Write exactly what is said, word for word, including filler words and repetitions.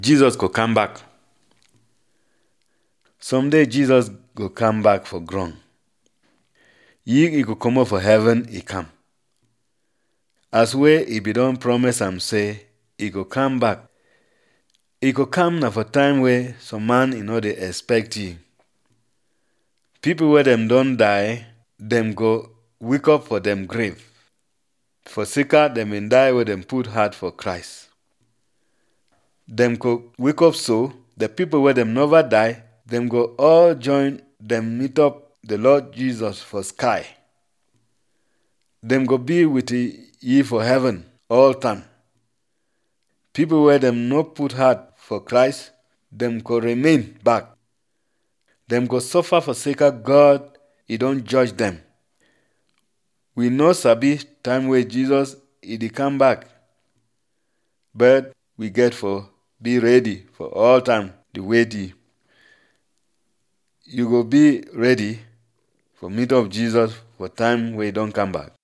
Jesus go come back. Someday Jesus go come back for ground. Ye he go come up for heaven, he come. As way he be don promise am say he go come back. He go come na for time where some man he no dey expect ye. People where them don die, them go wake up for them grave. For sika them in die where them put heart for Christ. Them go wake up so the people where them never die, them go all join them meet up the Lord Jesus for sky. Them go be with ye for heaven all time. People where them no put heart for Christ, them go remain back. Them go suffer for sake of God, he don't judge them. We no sabi time where Jesus he dey come back. But we get for be ready for all time the wait ye. You go be ready for meet up Jesus for time where he don't come back.